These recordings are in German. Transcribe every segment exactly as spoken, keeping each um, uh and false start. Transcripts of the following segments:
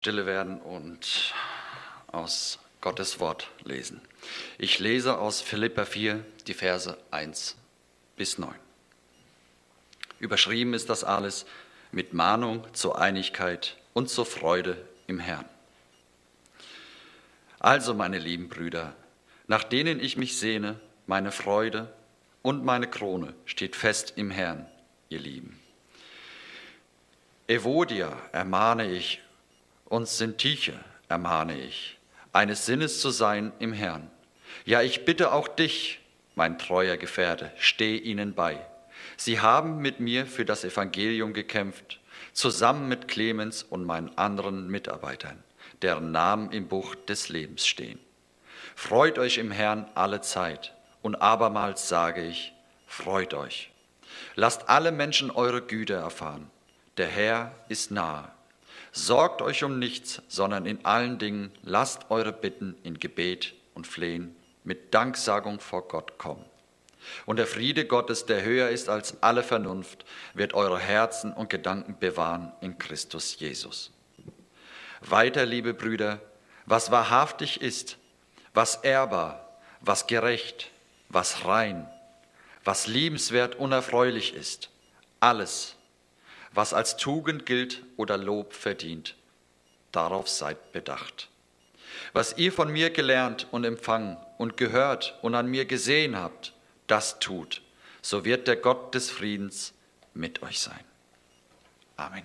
Stille werden und aus Gottes Wort lesen. Ich lese aus Philipper vier die Verse eins bis neun. Überschrieben ist das alles mit Mahnung zur Einigkeit und zur Freude im Herrn. Also, meine lieben Brüder, nach denen ich mich sehne, meine Freude und meine Krone steht fest im Herrn, ihr Lieben. Evodia ermahne ich und Syntyche ermahne ich, eines Sinnes zu sein im Herrn. Ja, ich bitte auch dich, mein treuer Gefährte, steh ihnen bei. Sie haben mit mir für das Evangelium gekämpft, zusammen mit Clemens und meinen anderen Mitarbeitern, deren Namen im Buch des Lebens stehen. Freut euch im Herrn alle Zeit, und abermals sage ich, freut euch. Lasst alle Menschen eure Güte erfahren. Der Herr ist nahe. Sorgt euch um nichts, sondern in allen Dingen lasst eure Bitten in Gebet und Flehen mit Danksagung vor Gott kommen. Und der Friede Gottes, der höher ist als alle Vernunft, wird eure Herzen und Gedanken bewahren in Christus Jesus. Weiter, liebe Brüder, was wahrhaftig ist, was ehrbar, was gerecht, was rein, was liebenswert und erfreulich ist, alles, was als Tugend gilt oder Lob verdient, darauf seid bedacht. Was ihr von mir gelernt und empfangen und gehört und an mir gesehen habt, das tut, so wird der Gott des Friedens mit euch sein. Amen.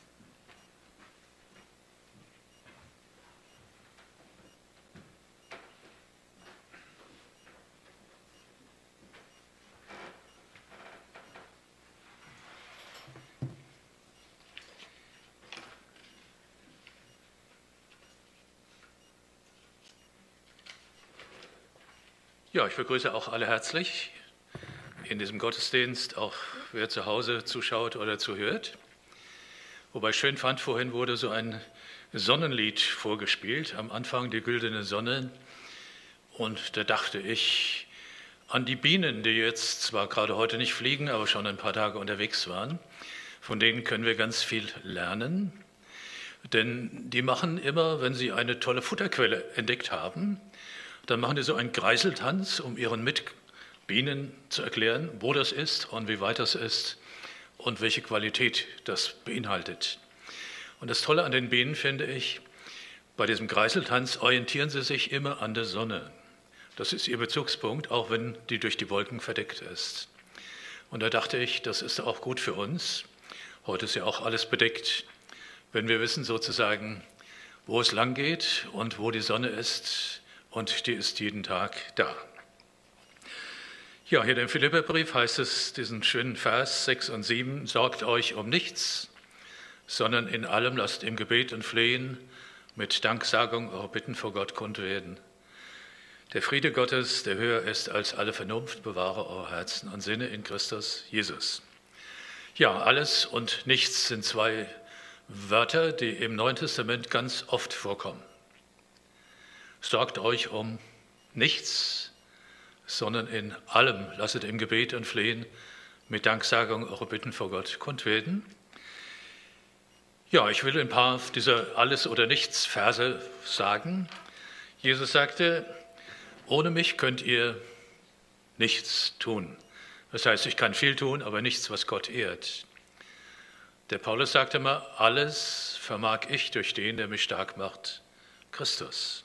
Ja, ich begrüße auch alle herzlich in diesem Gottesdienst, auch wer zu Hause zuschaut oder zuhört. Wobei ich schön fand, vorhin wurde so ein Sonnenlied vorgespielt, am Anfang die güldene Sonne. Und da dachte ich an die Bienen, die jetzt zwar gerade heute nicht fliegen, aber schon ein paar Tage unterwegs waren. Von denen können wir ganz viel lernen, denn die machen immer, wenn sie eine tolle Futterquelle entdeckt haben, dann machen die so einen Kreiseltanz, um ihren Mitbienen zu erklären, wo das ist und wie weit das ist und welche Qualität das beinhaltet. Und das Tolle an den Bienen finde ich, bei diesem Kreiseltanz orientieren sie sich immer an der Sonne. Das ist ihr Bezugspunkt, auch wenn die durch die Wolken verdeckt ist. Und da dachte ich, das ist auch gut für uns. Heute ist ja auch alles bedeckt. Wenn wir wissen sozusagen, wo es lang geht und wo die Sonne ist, und die ist jeden Tag da. Ja, hier im Philipperbrief heißt es, diesen schönen Vers sechs und sieben, sorgt euch um nichts, sondern in allem lasst im Gebet und Flehen mit Danksagung eure Bitten vor Gott kund werden. Der Friede Gottes, der höher ist als alle Vernunft, bewahre eure Herzen und Sinne in Christus Jesus. Ja, alles und nichts sind zwei Wörter, die im Neuen Testament ganz oft vorkommen. Sorgt euch um nichts, sondern in allem lasset im Gebet und Flehen mit Danksagung eure Bitten vor Gott kund werden. Ja, ich will ein paar dieser Alles- oder Nichts-Verse sagen. Jesus sagte, ohne mich könnt ihr nichts tun. Das heißt, ich kann viel tun, aber nichts, was Gott ehrt. Der Paulus sagte mal, alles vermag ich durch den, der mich stark macht, Christus.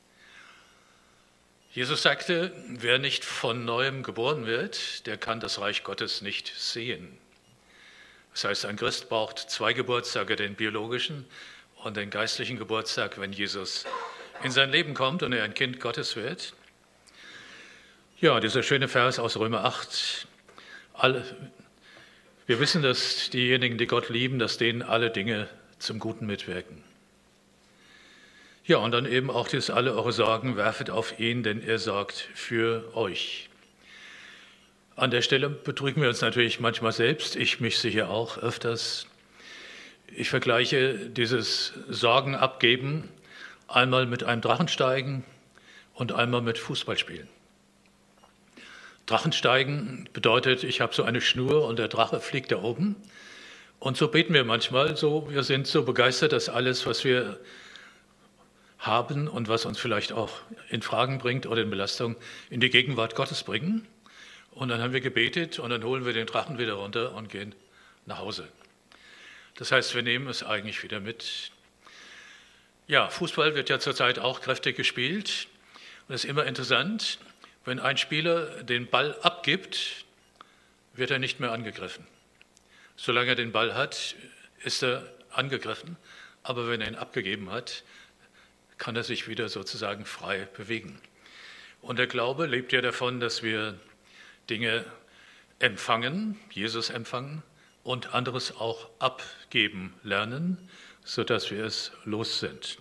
Jesus sagte, wer nicht von Neuem geboren wird, der kann das Reich Gottes nicht sehen. Das heißt, ein Christ braucht zwei Geburtstage, den biologischen und den geistlichen Geburtstag, wenn Jesus in sein Leben kommt und er ein Kind Gottes wird. Ja, dieser schöne Vers aus Römer acht. Alle, wir wissen, dass diejenigen, die Gott lieben, dass denen alle Dinge zum Guten mitwirken. Ja, und dann eben auch dieses, alle eure Sorgen werfet auf ihn, denn er sorgt für euch. An der Stelle betrügen wir uns natürlich manchmal selbst, ich mich sicher auch öfters. Ich vergleiche dieses Sorgen abgeben einmal mit einem Drachensteigen und einmal mit Fußballspielen. Drachensteigen bedeutet, ich habe so eine Schnur und der Drache fliegt da oben Und so beten wir manchmal so, wir sind so begeistert, dass alles, was wir haben und was uns vielleicht auch in Fragen bringt oder in Belastung, in die Gegenwart Gottes bringen. Und dann haben wir gebetet und dann holen wir den Drachen wieder runter und gehen nach Hause. Das heißt, wir nehmen es eigentlich wieder mit. Ja, Fußball wird ja zurzeit auch kräftig gespielt. Und es ist immer interessant, wenn ein Spieler den Ball abgibt, wird er nicht mehr angegriffen. Solange er den Ball hat, ist er angegriffen. Aber wenn er ihn abgegeben hat, kann er sich wieder sozusagen frei bewegen. Und der Glaube lebt ja davon, dass wir Dinge empfangen, Jesus empfangen und anderes auch abgeben lernen, sodass wir es los sind.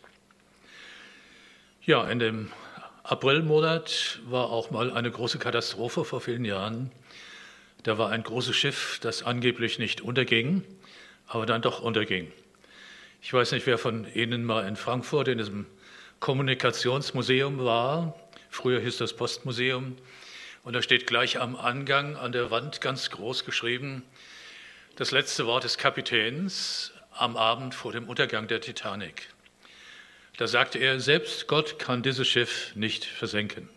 Ja, in dem Aprilmonat war auch mal eine große Katastrophe vor vielen Jahren. Da war ein großes Schiff, das angeblich nicht unterging, aber dann doch unterging. Ich weiß nicht, wer von Ihnen mal in Frankfurt in diesem Kommunikationsmuseum war. Früher hieß das Postmuseum. Und da steht gleich am Angang an der Wand ganz groß geschrieben, das letzte Wort des Kapitäns am Abend vor dem Untergang der Titanic. Da sagte er, selbst Gott kann dieses Schiff nicht versenken.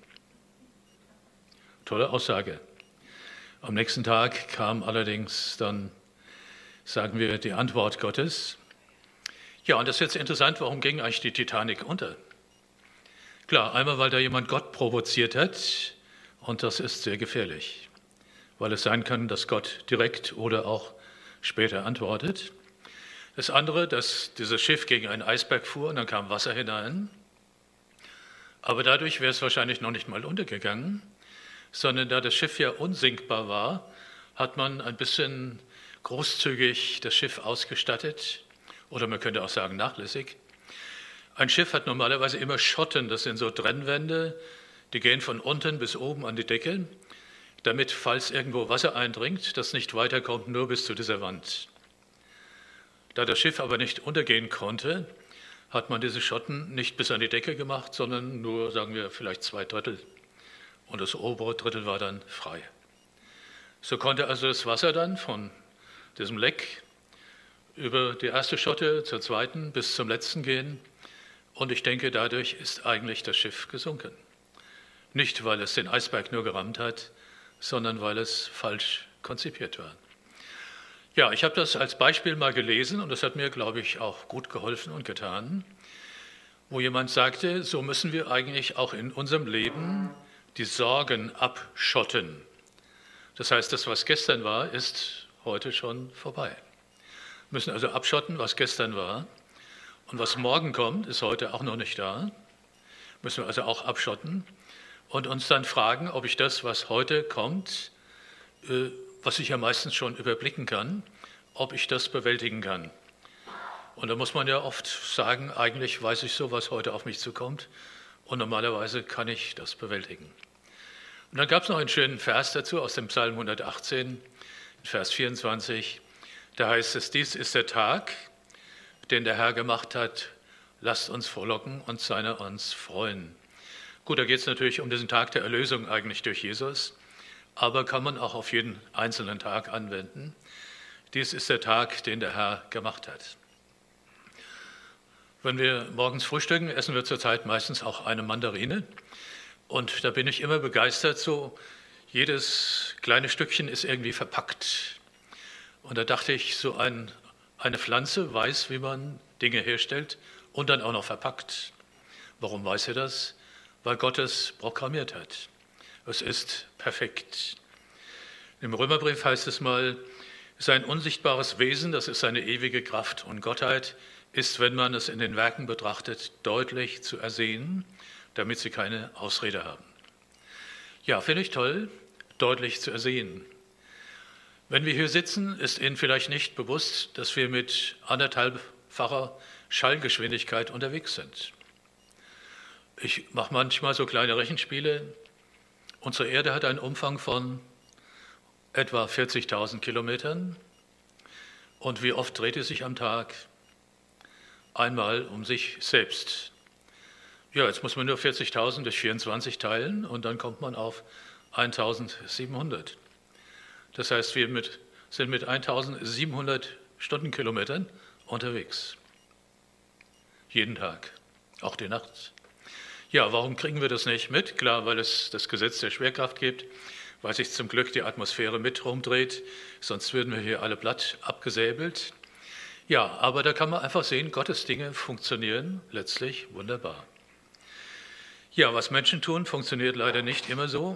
Tolle Aussage. Am nächsten Tag kam allerdings dann, sagen wir, die Antwort Gottes. Ja, und das ist jetzt interessant, warum ging eigentlich die Titanic unter? Klar, einmal, weil da jemand Gott provoziert hat, und das ist sehr gefährlich, weil es sein kann, dass Gott direkt oder auch später antwortet. Das andere, dass dieses Schiff gegen einen Eisberg fuhr und dann kam Wasser hinein. Aber dadurch wäre es wahrscheinlich noch nicht mal untergegangen, sondern da das Schiff ja unsinkbar war, hat man ein bisschen großzügig das Schiff ausgestattet, oder man könnte auch sagen nachlässig. Ein Schiff hat normalerweise immer Schotten, das sind so Trennwände, die gehen von unten bis oben an die Decke, damit, falls irgendwo Wasser eindringt, das nicht weiterkommt, nur bis zu dieser Wand. Da das Schiff aber nicht untergehen konnte, hat man diese Schotten nicht bis an die Decke gemacht, sondern nur, sagen wir, vielleicht zwei Drittel. Und das obere Drittel war dann frei. So konnte also das Wasser dann von diesem Leck über die erste Schotte zur zweiten bis zum letzten gehen. Und ich denke, dadurch ist eigentlich das Schiff gesunken. Nicht, weil es den Eisberg nur gerammt hat, sondern weil es falsch konzipiert war. Ja, ich habe das als Beispiel mal gelesen und das hat mir, glaube ich, auch gut geholfen und getan, wo jemand sagte, so müssen wir eigentlich auch in unserem Leben die Sorgen abschotten. Das heißt, das, was gestern war, ist heute schon vorbei. Wir müssen also abschotten, was gestern war. Und was morgen kommt, ist heute auch noch nicht da. Müssen wir also auch abschotten und uns dann fragen, ob ich das, was heute kommt, äh, was ich ja meistens schon überblicken kann, ob ich das bewältigen kann. Und da muss man ja oft sagen, eigentlich weiß ich so, was heute auf mich zukommt und normalerweise kann ich das bewältigen. Und dann gab es noch einen schönen Vers dazu aus dem Psalm hundertachtzehn, Vers vierundzwanzig. Da heißt es, dies ist der Tag, den der Herr gemacht hat, lasst uns frohlocken und seiner uns freuen. Gut, da geht es natürlich um diesen Tag der Erlösung eigentlich durch Jesus, aber kann man auch auf jeden einzelnen Tag anwenden. Dies ist der Tag, den der Herr gemacht hat. Wenn wir morgens frühstücken, essen wir zurzeit meistens auch eine Mandarine. Und da bin ich immer begeistert, so jedes kleine Stückchen ist irgendwie verpackt. Und da dachte ich, so ein, eine Pflanze weiß, wie man Dinge herstellt und dann auch noch verpackt. Warum weiß er das? Weil Gott es programmiert hat. Es ist perfekt. Im Römerbrief heißt es mal, sein unsichtbares Wesen, das ist seine ewige Kraft und Gottheit, ist, wenn man es in den Werken betrachtet, deutlich zu ersehen, damit sie keine Ausrede haben. Ja, finde ich toll, deutlich zu ersehen. Wenn wir hier sitzen, ist Ihnen vielleicht nicht bewusst, dass wir mit anderthalbfacher Schallgeschwindigkeit unterwegs sind. Ich mache manchmal so kleine Rechenspiele. Unsere Erde hat einen Umfang von etwa vierzigtausend Kilometern. Und wie oft dreht sie sich am Tag? Einmal um sich selbst. Ja, jetzt muss man nur vierzigtausend durch vierundzwanzig teilen und dann kommt man auf eintausendsiebenhundert. Das heißt, wir mit, sind mit eintausendsiebenhundert Stundenkilometern unterwegs. Jeden Tag, auch die Nacht. Ja, warum kriegen wir das nicht mit? Klar, weil es das Gesetz der Schwerkraft gibt, weil sich zum Glück die Atmosphäre mit rumdreht, sonst würden wir hier alle platt abgesäbelt. Ja, aber da kann man einfach sehen, Gottes Dinge funktionieren letztlich wunderbar. Ja, was Menschen tun, funktioniert leider nicht immer so.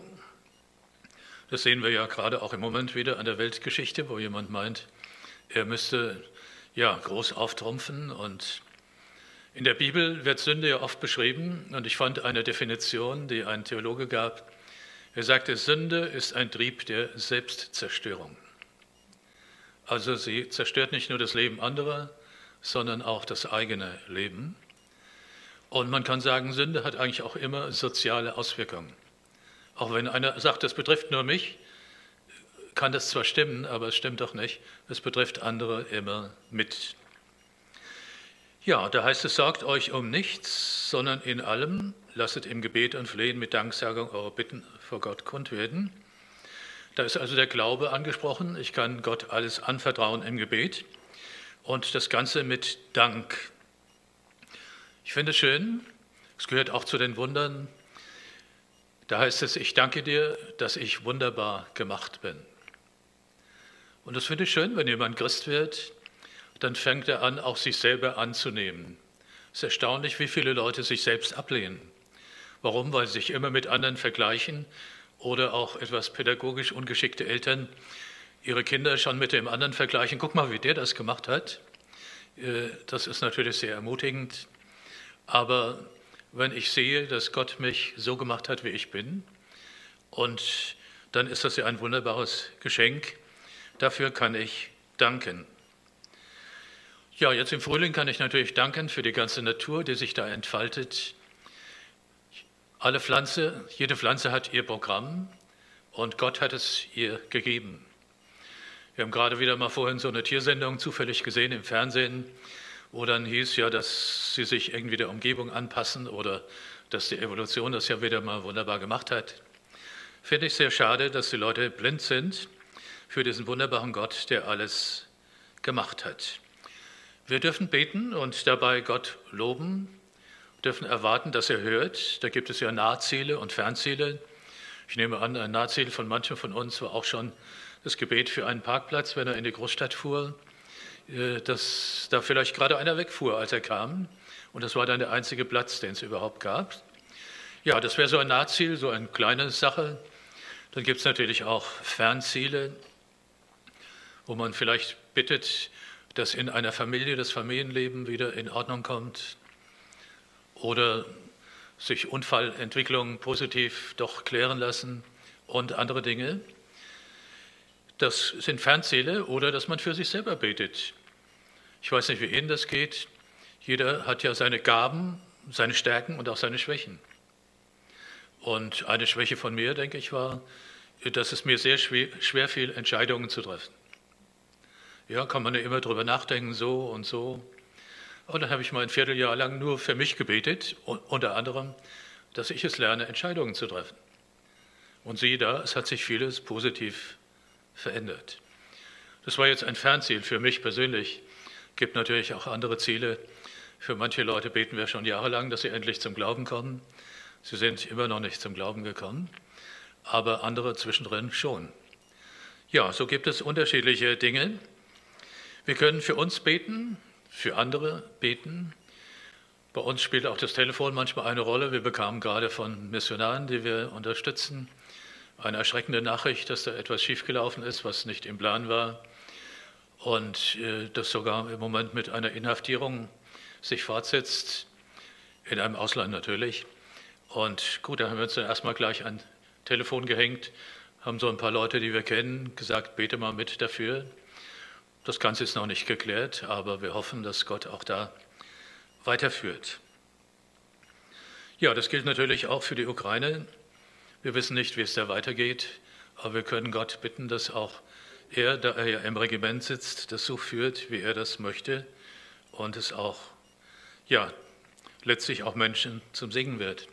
Das sehen wir ja gerade auch im Moment wieder an der Weltgeschichte, wo jemand meint, er müsste ja groß auftrumpfen. Und in der Bibel wird Sünde ja oft beschrieben. Und ich fand eine Definition, die ein Theologe gab. Er sagte, Sünde ist ein Trieb der Selbstzerstörung. Also sie zerstört nicht nur das Leben anderer, sondern auch das eigene Leben. Und man kann sagen, Sünde hat eigentlich auch immer soziale Auswirkungen. Auch wenn einer sagt, das betrifft nur mich, kann das zwar stimmen, aber es stimmt doch nicht. Es betrifft andere immer mit. Ja, da heißt es, sorgt euch um nichts, sondern in allem lasset im Gebet und Flehen mit Danksagung eure Bitten vor Gott kund werden. Da ist also der Glaube angesprochen. Ich kann Gott alles anvertrauen im Gebet und das Ganze mit Dank. Ich finde es schön, es gehört auch zu den Wundern. Da heißt es, ich danke dir, dass ich wunderbar gemacht bin. Und das finde ich schön, wenn jemand Christ wird, dann fängt er an, auch sich selber anzunehmen. Es ist erstaunlich, wie viele Leute sich selbst ablehnen. Warum? Weil sie sich immer mit anderen vergleichen oder auch etwas pädagogisch ungeschickte Eltern ihre Kinder schon mit dem anderen vergleichen. Guck mal, wie der das gemacht hat. Das ist natürlich sehr ermutigend. Aber wenn ich sehe, dass Gott mich so gemacht hat, wie ich bin, und dann ist das ja ein wunderbares Geschenk. Dafür kann ich danken. Ja, jetzt im Frühling kann ich natürlich danken für die ganze Natur, die sich da entfaltet. Alle Pflanze, jede Pflanze hat ihr Programm und Gott hat es ihr gegeben. Wir haben gerade wieder mal vorhin so eine Tiersendung zufällig gesehen im Fernsehen, wo dann hieß ja, dass sie sich irgendwie der Umgebung anpassen oder dass die Evolution das ja wieder mal wunderbar gemacht hat. Finde ich sehr schade, dass die Leute blind sind für diesen wunderbaren Gott, der alles gemacht hat. Wir dürfen beten und dabei Gott loben, dürfen erwarten, dass er hört. Da gibt es ja Nahziele und Fernziele. Ich nehme an, ein Nahziel von manchen von uns war auch schon das Gebet für einen Parkplatz, wenn er in die Großstadt fuhr, dass da vielleicht gerade einer wegfuhr, als er kam. Und das war dann der einzige Platz, den es überhaupt gab. Ja, das wäre so ein Nahziel, so eine kleine Sache. Dann gibt es natürlich auch Fernziele, wo man vielleicht bittet, dass in einer Familie das Familienleben wieder in Ordnung kommt oder sich Unfallentwicklungen positiv doch klären lassen und andere Dinge. Das sind Fernziele oder dass man für sich selber betet. Ich weiß nicht, wie Ihnen das geht. Jeder hat ja seine Gaben, seine Stärken und auch seine Schwächen. Und eine Schwäche von mir, denke ich, war, dass es mir sehr schwer, schwer fiel, Entscheidungen zu treffen. Ja, kann man ja immer drüber nachdenken, so und so. Und dann habe ich mal ein Vierteljahr lang nur für mich gebetet, unter anderem, dass ich es lerne, Entscheidungen zu treffen. Und siehe da, es hat sich vieles positiv verändert. Das war jetzt ein Fernziel für mich persönlich. Es gibt natürlich auch andere Ziele. Für manche Leute beten wir schon jahrelang, dass sie endlich zum Glauben kommen. Sie sind immer noch nicht zum Glauben gekommen, aber andere zwischendrin schon. Ja, so gibt es unterschiedliche Dinge. Wir können für uns beten, für andere beten. Bei uns spielt auch das Telefon manchmal eine Rolle. Wir bekamen gerade von Missionaren, die wir unterstützen, eine erschreckende Nachricht, dass da etwas schiefgelaufen ist, was nicht im Plan war und äh, das sogar im Moment mit einer Inhaftierung sich fortsetzt, in einem Ausland natürlich. Und gut, da haben wir uns dann erstmal gleich an Telefon gehängt, haben so ein paar Leute, die wir kennen, gesagt, bete mal mit dafür. Das Ganze ist noch nicht geklärt, aber wir hoffen, dass Gott auch da weiterführt. Ja, das gilt natürlich auch für die Ukraine. Wir wissen nicht, wie es da weitergeht, aber wir können Gott bitten, dass auch er, da er ja im Regiment sitzt, das so führt, wie er das möchte und es auch, ja, letztlich auch Menschen zum Segen wird.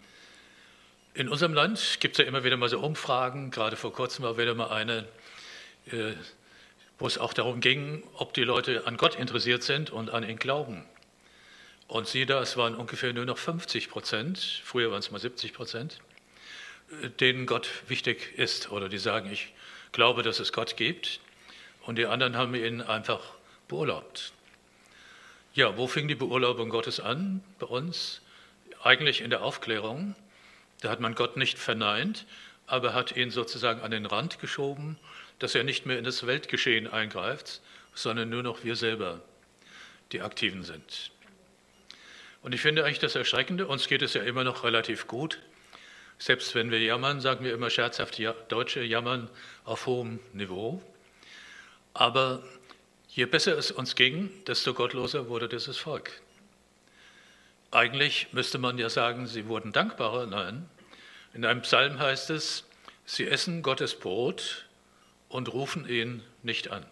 In unserem Land gibt es ja immer wieder mal so Umfragen, gerade vor kurzem war wieder mal eine, wo es auch darum ging, ob die Leute an Gott interessiert sind und an ihn glauben. Und siehe da, es waren ungefähr nur noch fünfzig Prozent, früher waren es mal siebzig Prozent, denen Gott wichtig ist oder die sagen, ich glaube, dass es Gott gibt. Und die anderen haben ihn einfach beurlaubt. Ja, wo fing die Beurlaubung Gottes an bei uns? Eigentlich in der Aufklärung. Da hat man Gott nicht verneint, aber hat ihn sozusagen an den Rand geschoben, dass er nicht mehr in das Weltgeschehen eingreift, sondern nur noch wir selber, die Aktiven sind. Und ich finde eigentlich das Erschreckende, uns geht es ja immer noch relativ gut. Selbst wenn wir jammern, sagen wir immer scherzhaft, ja, Deutsche jammern auf hohem Niveau. Aber je besser es uns ging, desto gottloser wurde dieses Volk. Eigentlich müsste man ja sagen, sie wurden dankbarer. Nein, in einem Psalm heißt es, sie essen Gottes Brot und rufen ihn nicht an.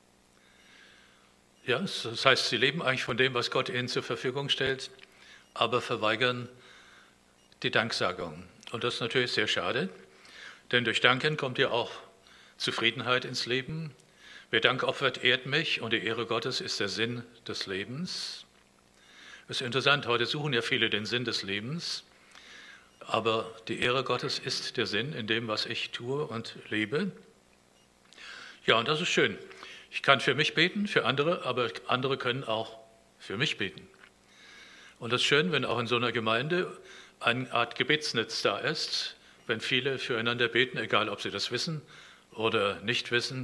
Ja, das heißt, sie leben eigentlich von dem, was Gott ihnen zur Verfügung stellt, aber verweigern die Danksagung. Und das ist natürlich sehr schade, denn durch Danken kommt ja auch Zufriedenheit ins Leben. Wer Dank opfert, ehrt mich, und die Ehre Gottes ist der Sinn des Lebens. Es ist interessant, heute suchen ja viele den Sinn des Lebens, aber die Ehre Gottes ist der Sinn in dem, was ich tue und lebe. Ja, und das ist schön. Ich kann für mich beten, für andere, aber andere können auch für mich beten. Und das ist schön, wenn auch in so einer Gemeinde eine Art Gebetsnetz da ist, wenn viele füreinander beten, egal ob sie das wissen oder nicht wissen.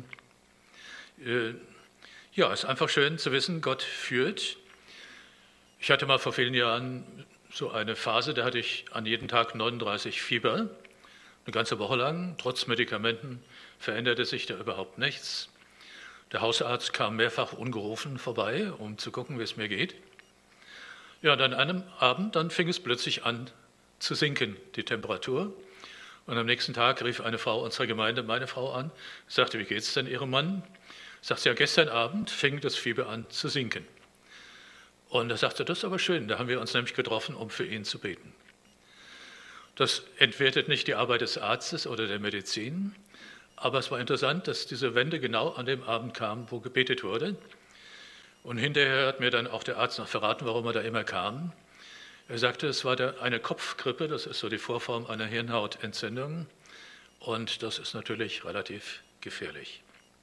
Ja, es ist einfach schön zu wissen, Gott führt. Ich hatte mal vor vielen Jahren so eine Phase, da hatte ich an jedem Tag neununddreißig Fieber, eine ganze Woche lang. Trotz Medikamenten veränderte sich da überhaupt nichts. Der Hausarzt kam mehrfach ungerufen vorbei, um zu gucken, wie es mir geht. Ja, und an einem Abend, dann fing es plötzlich an zu sinken, die Temperatur. Und am nächsten Tag rief eine Frau unserer Gemeinde meine Frau an, sagte, wie geht's denn Ihrem Mann? Sagte, ja, gestern Abend fing das Fieber an zu sinken. Und er sagte, das ist aber schön, da haben wir uns nämlich getroffen, um für ihn zu beten. Das entwertet nicht die Arbeit des Arztes oder der Medizin, aber es war interessant, dass diese Wende genau an dem Abend kam, wo gebetet wurde. Und hinterher hat mir dann auch der Arzt noch verraten, warum er da immer kam. Er sagte, es war der, eine Kopfgrippe, das ist so die Vorform einer Hirnhautentzündung. Und das ist natürlich relativ gefährlich.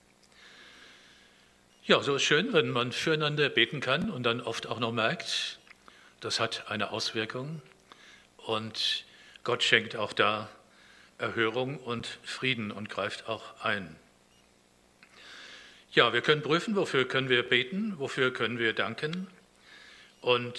Ja, so ist schön, wenn man füreinander beten kann und dann oft auch noch merkt, das hat eine Auswirkung. Und Gott schenkt auch da Erhörung und Frieden und greift auch ein. Ja, wir können prüfen, wofür können wir beten, wofür können wir danken. Und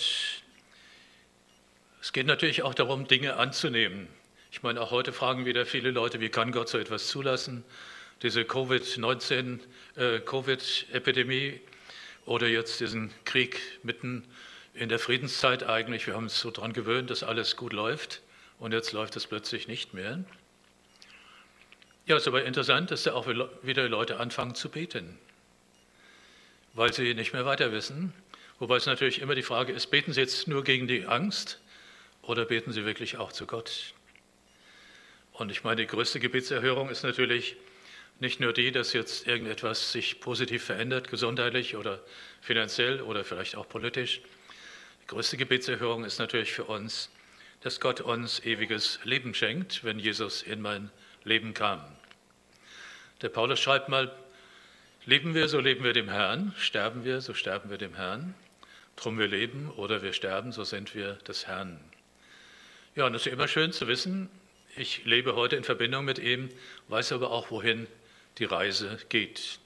es geht natürlich auch darum, Dinge anzunehmen. Ich meine, auch heute fragen wieder viele Leute, wie kann Gott so etwas zulassen? Diese Covid neunzehn, äh, Covid-Epidemie oder jetzt diesen Krieg mitten in der Friedenszeit eigentlich. Wir haben uns so daran gewöhnt, dass alles gut läuft und jetzt läuft es plötzlich nicht mehr. Ja, es ist aber interessant, dass da auch wieder Leute anfangen zu beten, weil sie nicht mehr weiter wissen. Wobei es natürlich immer die Frage ist, beten sie jetzt nur gegen die Angst oder beten sie wirklich auch zu Gott? Und ich meine, die größte Gebetserhörung ist natürlich nicht nur die, dass jetzt irgendetwas sich positiv verändert, gesundheitlich oder finanziell oder vielleicht auch politisch. Die größte Gebetserhörung ist natürlich für uns, dass Gott uns ewiges Leben schenkt, wenn Jesus in mein Leben kam. Der Paulus schreibt mal, leben wir, so leben wir dem Herrn, sterben wir, so sterben wir dem Herrn. Drum wir leben oder wir sterben, so sind wir des Herrn. Ja, und es ist immer schön zu wissen, ich lebe heute in Verbindung mit ihm, weiß aber auch, wohin die Reise geht.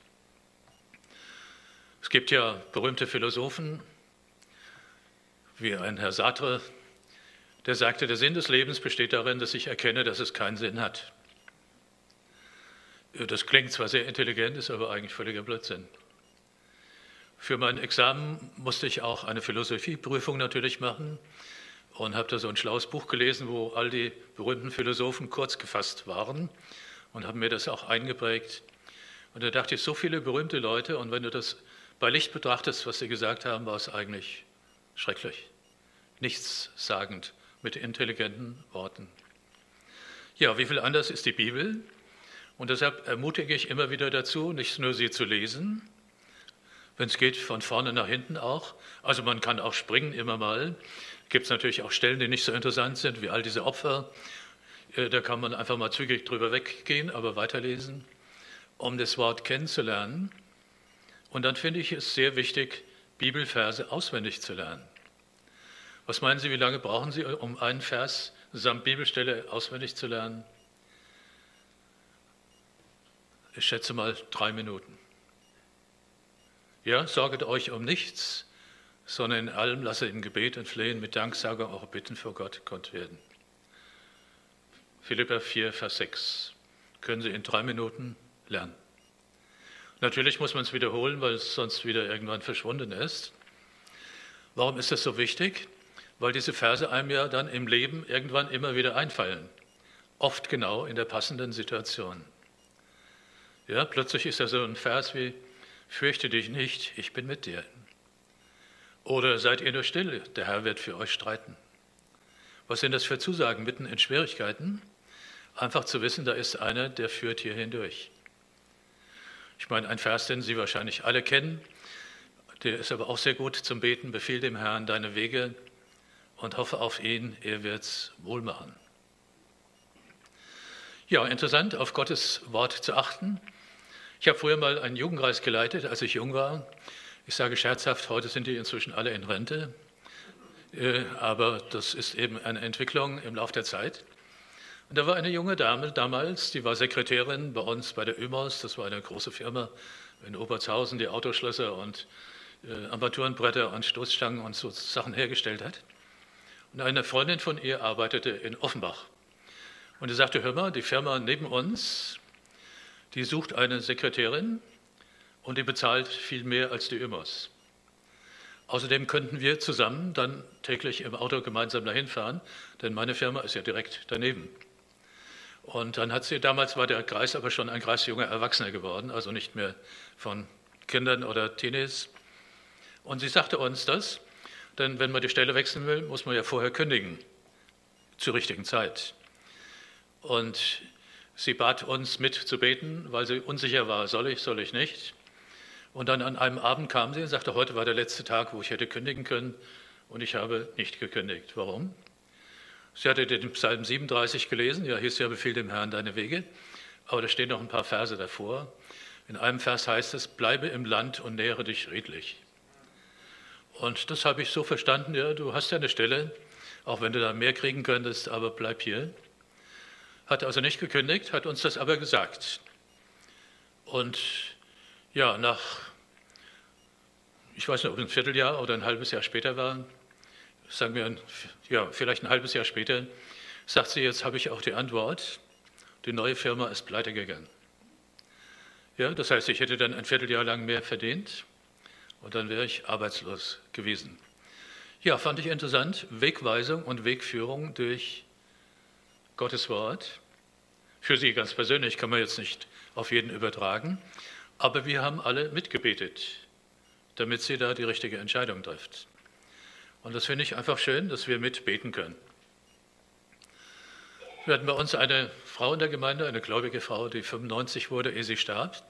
Es gibt ja berühmte Philosophen, wie ein Herr Sartre, der sagte, der Sinn des Lebens besteht darin, dass ich erkenne, dass es keinen Sinn hat. Das klingt zwar sehr intelligent, ist aber eigentlich völliger Blödsinn. Für mein Examen musste ich auch eine Philosophieprüfung natürlich machen und habe da so ein schlaues Buch gelesen, wo all die berühmten Philosophen kurz gefasst waren und habe mir das auch eingeprägt. Und da dachte ich, so viele berühmte Leute, und wenn du das bei Licht betrachtest, was sie gesagt haben, war es eigentlich schrecklich. Nichtssagend mit intelligenten Worten. Ja, wie viel anders ist die Bibel? Und deshalb ermutige ich immer wieder dazu, nicht nur sie zu lesen, wenn es geht, von vorne nach hinten auch. Also man kann auch springen immer mal. Gibt es natürlich auch Stellen, die nicht so interessant sind, wie all diese Opfer. Da kann man einfach mal zügig drüber weggehen, aber weiterlesen, um das Wort kennenzulernen. Und dann finde ich es sehr wichtig, Bibelverse auswendig zu lernen. Was meinen Sie, wie lange brauchen Sie, um einen Vers samt Bibelstelle auswendig zu lernen? Ich schätze mal drei Minuten. Ja, sorget euch um nichts, sondern in allem lasse im Gebet und Flehen mit Danksagung eure Bitten vor Gott kund werden. Philipper vier, Vers sechs. Können Sie in drei Minuten lernen. Natürlich muss man es wiederholen, weil es sonst wieder irgendwann verschwunden ist. Warum ist das so wichtig? Weil diese Verse einem ja dann im Leben irgendwann immer wieder einfallen. Oft genau in der passenden Situation. Ja, plötzlich ist da so ein Vers wie, fürchte dich nicht, ich bin mit dir. Oder seid ihr nur still, der Herr wird für euch streiten. Was sind das für Zusagen mitten in Schwierigkeiten? Einfach zu wissen, da ist einer, der führt hier hindurch. Ich meine, ein Vers, den Sie wahrscheinlich alle kennen, der ist aber auch sehr gut zum Beten. Befiehl dem Herrn deine Wege und hoffe auf ihn, er wird's wohl machen. Ja, interessant, auf Gottes Wort zu achten. Ich habe früher mal einen Jugendkreis geleitet, als ich jung war. Ich sage scherzhaft, heute sind die inzwischen alle in Rente. Aber das ist eben eine Entwicklung im Laufe der Zeit. Und da war eine junge Dame damals, die war Sekretärin bei uns bei der Ömos. Das war eine große Firma in Obertshausen, die Autoschlösser und äh, Armaturenbretter und Stoßstangen und so Sachen hergestellt hat. Und eine Freundin von ihr arbeitete in Offenbach. Und sie sagte, hör mal, die Firma neben uns, die sucht eine Sekretärin und die bezahlt viel mehr als die Ömos. Außerdem könnten wir zusammen dann täglich im Auto gemeinsam dahin fahren, denn meine Firma ist ja direkt daneben. Und dann hat sie, damals war der Kreis aber schon ein Kreis junger Erwachsener geworden, also nicht mehr von Kindern oder Teenies. Und sie sagte uns das, denn wenn man die Stelle wechseln will, muss man ja vorher kündigen, zur richtigen Zeit. Und sie bat uns mitzubeten, weil sie unsicher war, soll ich, soll ich nicht. Und dann an einem Abend kam sie und sagte, heute war der letzte Tag, wo ich hätte kündigen können und ich habe nicht gekündigt. Warum? Sie hatte den Psalm siebenunddreißig gelesen, ja, hieß ja, befiehl dem Herrn deine Wege, aber da stehen noch ein paar Verse davor. In einem Vers heißt es, bleibe im Land und nähere dich redlich. Und das habe ich so verstanden, ja, du hast ja eine Stelle, auch wenn du da mehr kriegen könntest, aber bleib hier. Hat also nicht gekündigt, hat uns das aber gesagt. Und ja, nach, ich weiß nicht, ob es ein Vierteljahr oder ein halbes Jahr später war, sagen wir, ja, vielleicht ein halbes Jahr später, sagt sie, jetzt habe ich auch die Antwort, die neue Firma ist pleite gegangen. Ja, das heißt, ich hätte dann ein Vierteljahr lang mehr verdient und dann wäre ich arbeitslos gewesen. Ja, fand ich interessant, Wegweisung und Wegführung durch Gottes Wort. Für Sie ganz persönlich kann man jetzt nicht auf jeden übertragen, aber wir haben alle mitgebetet, damit sie da die richtige Entscheidung trifft. Und das finde ich einfach schön, dass wir mitbeten können. Wir hatten bei uns eine Frau in der Gemeinde, eine gläubige Frau, die fünfundneunzig wurde, ehe sie starb.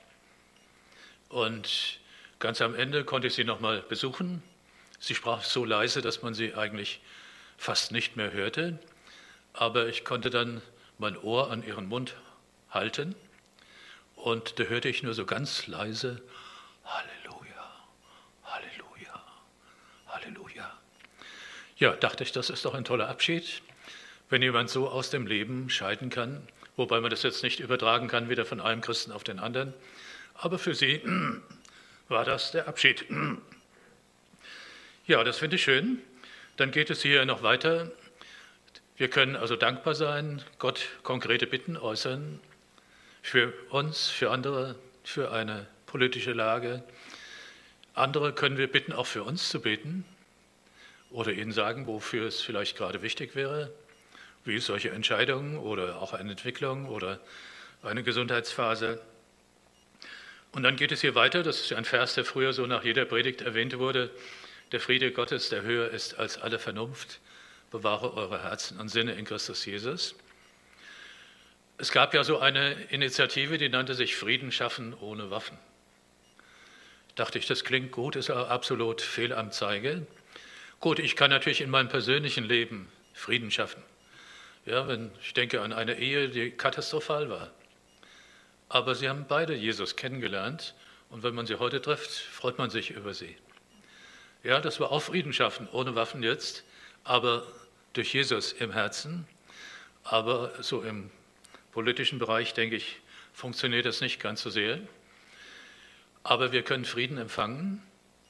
Und ganz am Ende konnte ich sie noch mal besuchen. Sie sprach so leise, dass man sie eigentlich fast nicht mehr hörte. Aber ich konnte dann mein Ohr an ihren Mund halten. Und da hörte ich nur so ganz leise, Halleluja, Halleluja, Halleluja. Ja, dachte ich, das ist doch ein toller Abschied, wenn jemand so aus dem Leben scheiden kann, wobei man das jetzt nicht übertragen kann, wieder von einem Christen auf den anderen. Aber für sie war das der Abschied. Ja, das finde ich schön. Dann geht es hier noch weiter. Wir können also dankbar sein, Gott konkrete Bitten äußern, für uns, für andere, für eine politische Lage. Andere können wir bitten, auch für uns zu beten oder ihnen sagen, wofür es vielleicht gerade wichtig wäre, wie solche Entscheidungen oder auch eine Entwicklung oder eine Gesundheitsphase. Und dann geht es hier weiter, das ist ein Vers, der früher so nach jeder Predigt erwähnt wurde, der Friede Gottes, der höher ist als alle Vernunft, bewahre eure Herzen und Sinne in Christus Jesus. Es gab ja so eine Initiative, die nannte sich Frieden schaffen ohne Waffen. Dachte ich, das klingt gut, ist aber absolut Fehlanzeige. Gut, ich kann natürlich in meinem persönlichen Leben Frieden schaffen. Ja, wenn ich denke an eine Ehe, die katastrophal war. Aber sie haben beide Jesus kennengelernt und wenn man sie heute trifft, freut man sich über sie. Ja, das war auch Frieden schaffen, ohne Waffen jetzt, aber durch Jesus im Herzen. Aber so im politischen Bereich, denke ich, funktioniert das nicht ganz so sehr. Aber wir können Frieden empfangen.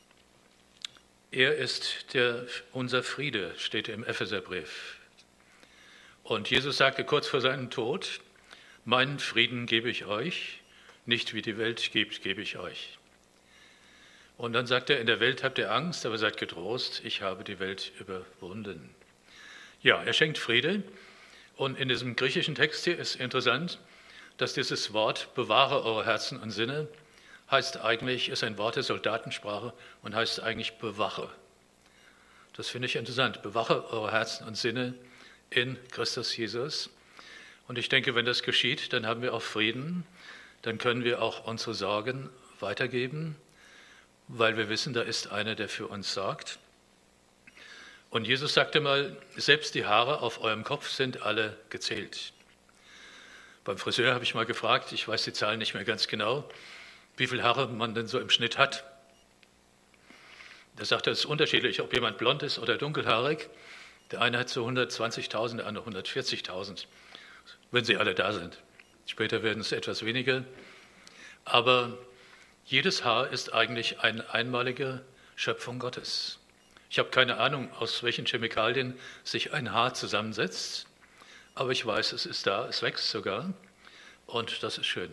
Er ist der, unser Friede, steht im Epheserbrief. Und Jesus sagte kurz vor seinem Tod, meinen Frieden gebe ich euch, nicht wie die Welt gibt, gebe ich euch. Und dann sagt er, in der Welt habt ihr Angst, aber seid getrost, ich habe die Welt überwunden. Ja, er schenkt Friede. Und in diesem griechischen Text hier ist interessant, dass dieses Wort, bewahre eure Herzen und Sinne, heißt eigentlich, ist ein Wort der Soldatensprache und heißt eigentlich bewache. Das finde ich interessant. Bewache eure Herzen und Sinne in Christus Jesus. Und ich denke, wenn das geschieht, dann haben wir auch Frieden. Dann können wir auch unsere Sorgen weitergeben, weil wir wissen, da ist einer, der für uns sorgt. Und Jesus sagte mal, selbst die Haare auf eurem Kopf sind alle gezählt. Beim Friseur habe ich mal gefragt, ich weiß die Zahlen nicht mehr ganz genau, wie viele Haare man denn so im Schnitt hat. Da sagt er, es ist unterschiedlich, ob jemand blond ist oder dunkelhaarig. Der eine hat so hundertzwanzigtausend, der andere hundertvierzigtausend, wenn sie alle da sind. Später werden es etwas weniger. Aber jedes Haar ist eigentlich eine einmalige Schöpfung Gottes. Ich habe keine Ahnung, aus welchen Chemikalien sich ein Haar zusammensetzt, aber ich weiß, es ist da, es wächst sogar und das ist schön.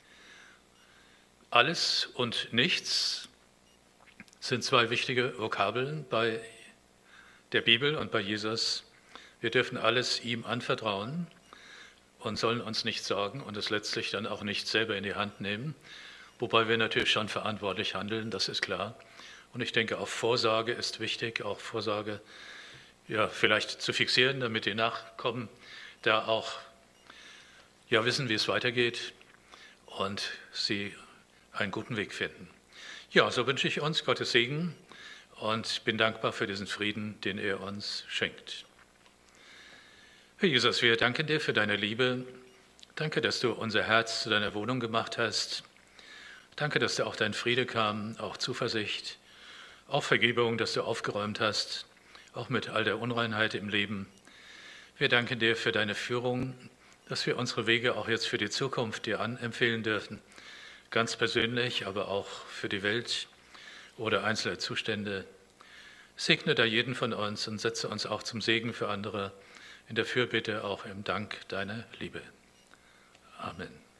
Alles und nichts sind zwei wichtige Vokabeln bei der Bibel und bei Jesus. Wir dürfen alles ihm anvertrauen und sollen uns nicht sorgen und es letztlich dann auch nicht selber in die Hand nehmen, wobei wir natürlich schon verantwortlich handeln, das ist klar. Und ich denke, auch Vorsorge ist wichtig, auch Vorsorge ja, vielleicht zu fixieren, damit die Nachkommen da auch ja, wissen, wie es weitergeht und sie einen guten Weg finden. Ja, so wünsche ich uns Gottes Segen und bin dankbar für diesen Frieden, den er uns schenkt. Herr Jesus, wir danken dir für deine Liebe. Danke, dass du unser Herz zu deiner Wohnung gemacht hast. Danke, dass da auch dein Friede kam, auch Zuversicht. Auch Vergebung, dass du aufgeräumt hast, auch mit all der Unreinheit im Leben. Wir danken dir für deine Führung, dass wir unsere Wege auch jetzt für die Zukunft dir anempfehlen dürfen, ganz persönlich, aber auch für die Welt oder einzelne Zustände. Segne da jeden von uns und setze uns auch zum Segen für andere, in der Fürbitte auch im Dank deiner Liebe. Amen.